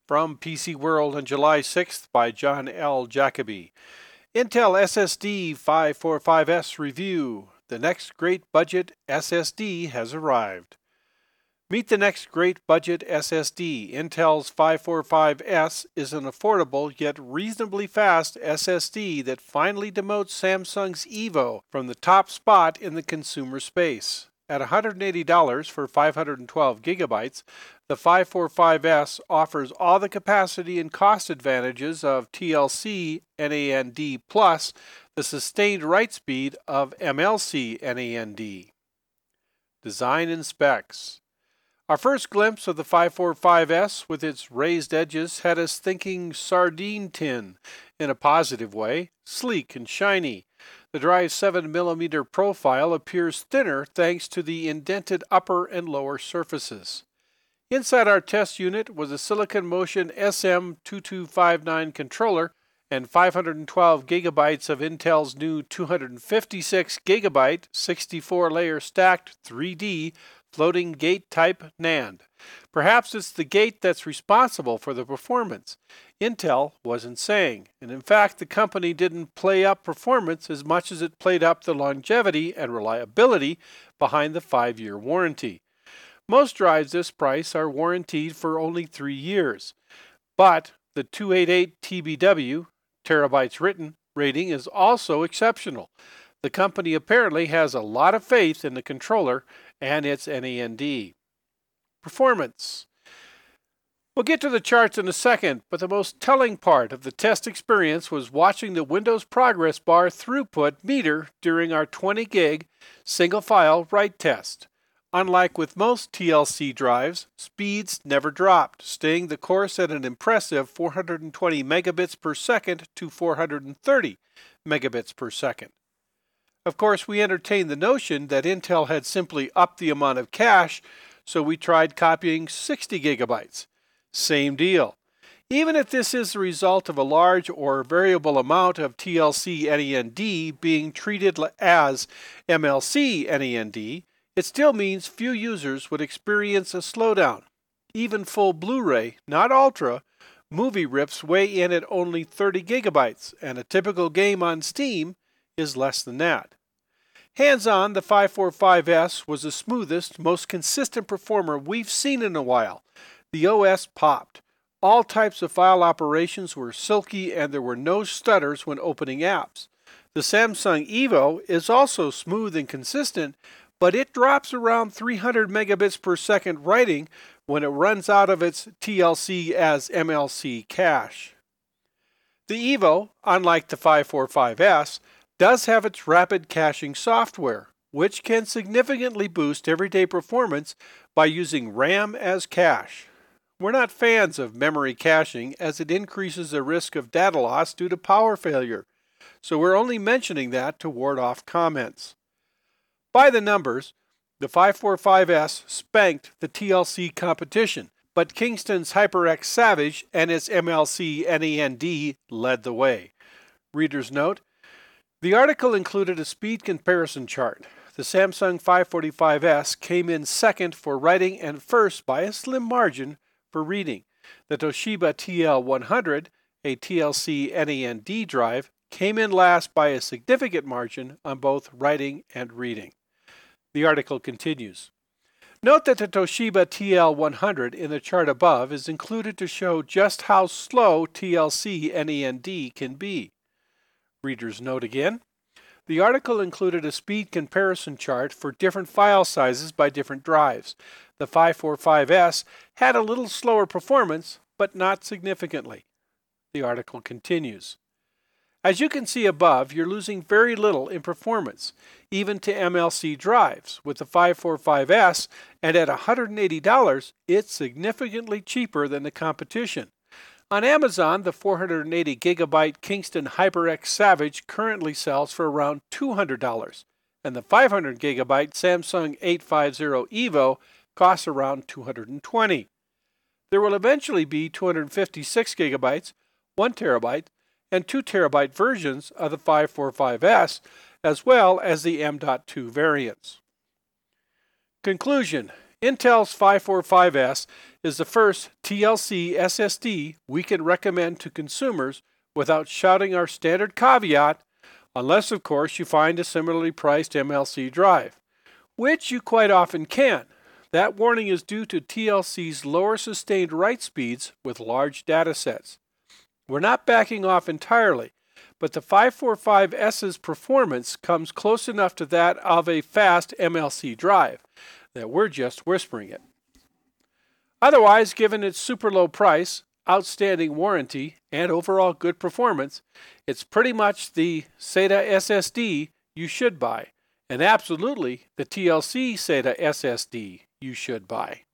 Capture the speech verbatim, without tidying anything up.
From P C World on July sixth by John L. Jacoby. Intel S S D five forty-five S Review. The next great budget S S D has arrived. Meet the next great budget S S D. Intel's five forty-five S is an affordable yet reasonably fast S S D that finally demotes Samsung's Evo from the top spot in the consumer space. At one hundred eighty dollars for five hundred twelve gigabytes, the five forty-five S offers all the capacity and cost advantages of T L C NAND plus the sustained write speed of M L C NAND. Design and specs. Our first glimpse of the five forty-five S with its raised edges had us thinking sardine tin in a positive way, sleek and shiny. The drive's seven millimeter profile appears thinner thanks to the indented upper and lower surfaces. Inside our test unit was a Silicon Motion S M two two five nine controller and five hundred twelve gigabytes of Intel's new two hundred fifty-six gigabyte sixty-four layer stacked three D floating gate type NAND. Perhaps it's the gate that's responsible for the performance. Intel wasn't saying, and in fact the company didn't play up performance as much as it played up the longevity and reliability behind the five year warranty. Most drives this price are warranted for only three years, but the two eighty-eight T B W, terabytes written, rating is also exceptional. The company apparently has a lot of faith in the controller and its NAND. Performance. We'll get to the charts in a second, but the most telling part of the test experience was watching the Windows Progress Bar throughput meter during our twenty gig single-file write test. Unlike with most T L C drives, speeds never dropped, staying the course at an impressive four hundred twenty megabits per second to four hundred thirty megabits per second. Of course, we entertained the notion that Intel had simply upped the amount of cache, so we tried copying sixty gigabytes. Same deal. Even if this is the result of a large or variable amount of T L C NAND being treated as M L C NAND, it still means few users would experience a slowdown. Even full Blu-ray, not Ultra, movie rips weigh in at only thirty gigabytes, and a typical game on Steam is less than that. Hands-on, the five forty-five S was the smoothest, most consistent performer we've seen in a while. The O S popped. All types of file operations were silky and there were no stutters when opening apps. The Samsung Evo is also smooth and consistent, but it drops around three hundred megabits per second writing when it runs out of its T L C as M L C cache. The Evo, unlike the five forty-five S, does have its rapid caching software, which can significantly boost everyday performance by using RAM as cache. We're not fans of memory caching as it increases the risk of data loss due to power failure, so we're only mentioning that to ward off comments. By the numbers, the five forty-five S spanked the T L C competition, but Kingston's HyperX Savage and its M L C NAND led the way. Reader's note: the article included a speed comparison chart. The Samsung five forty-five S came in second for writing and first by a slim margin for reading. The Toshiba T L one hundred, a T L C NAND drive, came in last by a significant margin on both writing and reading. The article continues. Note that the Toshiba T L one hundred in the chart above is included to show just how slow T L C NAND can be. Reader's note again. The article included a speed comparison chart for different file sizes by different drives. The five forty-five S had a little slower performance, but not significantly. The article continues. As you can see above, you're losing very little in performance, even to M L C drives. With the five forty-five S, and at one hundred eighty dollars, it's significantly cheaper than the competition. On Amazon, the four hundred eighty gigabyte Kingston HyperX Savage currently sells for around two hundred dollars, and the five hundred gigabyte Samsung eight fifty Evo costs around two hundred twenty dollars. There will eventually be two hundred fifty-six gigabytes, one terabyte, and two terabyte versions of the five forty-five S, as well as the M dot two variants. Conclusion. Intel's five forty-five S is the first T L C S S D we can recommend to consumers without shouting our standard caveat, unless of course you find a similarly priced M L C drive, which you quite often can. That warning is due to T L C's lower sustained write speeds with large data sets. We're not backing off entirely, but the five forty-five S's performance comes close enough to that of a fast M L C drive that we're just whispering it. Otherwise, given its super low price, outstanding warranty, and overall good performance, it's pretty much the SATA S S D you should buy, and absolutely the T L C SATA S S D you should buy.